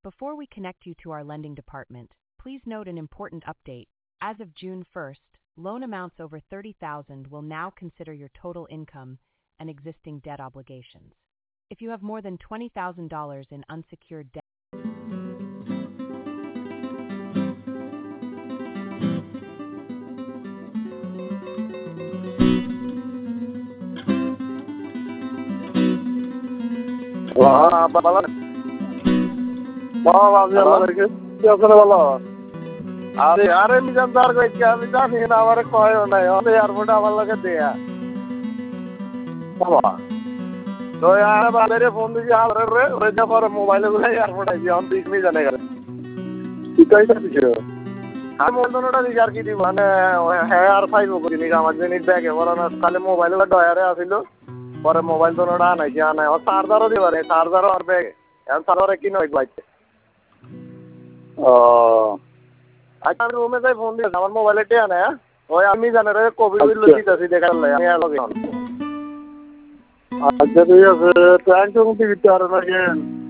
Before we connect you to our lending department, please note an important update. As of June 1st, loan amounts over $30,000 will now consider your total income and existing debt obligations. If you have more than $20,000 in unsecured debt, আরে আরে মিজান তার কইছে আমি জানি না আমারে কয় নাই আমি এয়ারপোর্ট আমার লগে দেয়া বাবা তো আর বালেরে ফোন দিছি আরে রে ওই যে পরে মোবাইলে গুলো এয়ারপোর্ট আইছি আমি ঠিক নি জানে গেল কি কইতা দিছো আমি মন্দনটা দিছি আর কি দিব মানে হ্যাঁ আর ফাইল করি নি আমার জিনিস ব্যাগে বড় না খালি মোবাইলে ডয়ারে আছিল পরে মোবাইল তো নড়া নাই জানা ও চার্জারও দিবারে চার্জারও আর ব্যাগে এখন চার্জারে কি নয় বাইতে ও আচ্ছা আমি রুমে যাই ফোন দিয়ে আমার মোবাইলে টিয়া না ওই আমি জানার কোভিড লইতাছি দেখালে আমি লগে আচ্ছা ঠিক আছে থ্যাংক ইউ দিতে আর না